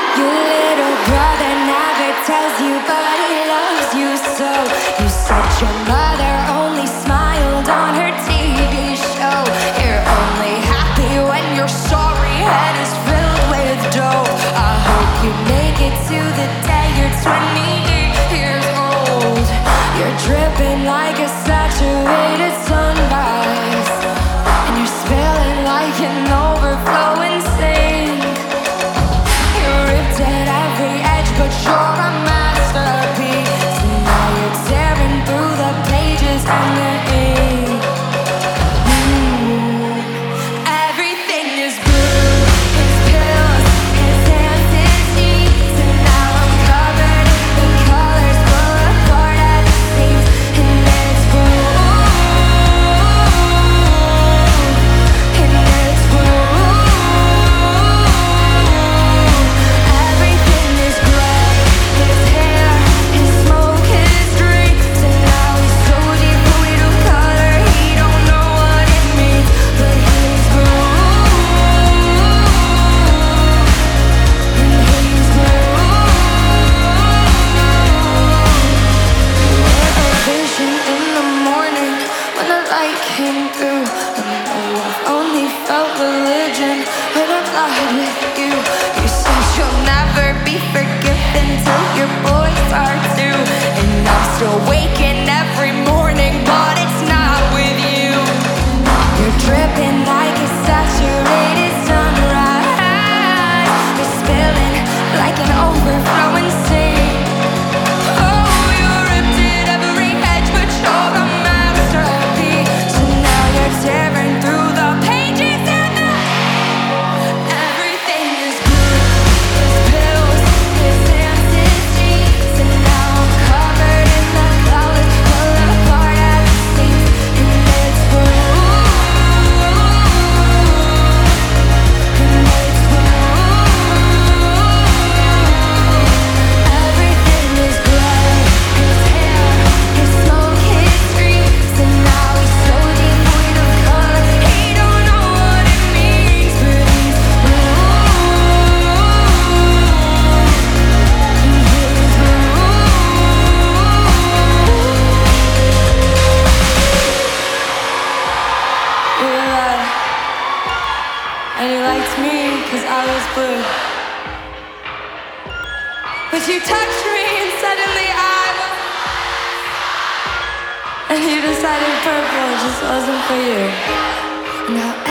Your little brother never tells you, but he loves you so. You said your mother only smiled on her TV show. You're only happy when your sorry head is filled with dough. I hope you make it to the day you're 28 years old. You're dripping like a saturated sunrise, and you're spilling like an overflowing sink. You're ripped at every edge, but you're a masterpiece. And now you're tearing through the pages and the ink. Everything is blue. His pills, his hands, his sheets, and now I'm covered in colors, pull apart at the seams, and it's blue. And it's blue. Everything is gray. His hair, his smoke, his drinks, and now he's so devoid of color he don't know what it means. But he's blue. And he's blue. You were a vision in the morning when the light came through. And I've only felt religion when I lied with you. You said you'll never be forgiven till your boys are too. And I'm still waking every morning, but it's not with you. You're dripping like a saturated sunrise. You're spilling like an overflowing sink. Oh, you're ripped at every edge, but you're a masterpiece. So now you're tearing through the pages and the everything is blue. His pills, his hands, his sheets, and now I'm covered in the colors, pull apart at the seams, and it's blue. And it's blue. Everything is gray. His hair, his smoke, his dreams, and now he's so devoid of color he don't know what it means. But he's blue. And he's blue. You were right, and you liked me 'cause I was blue. But you touched me and suddenly I was. And you decided purple just wasn't for you. Now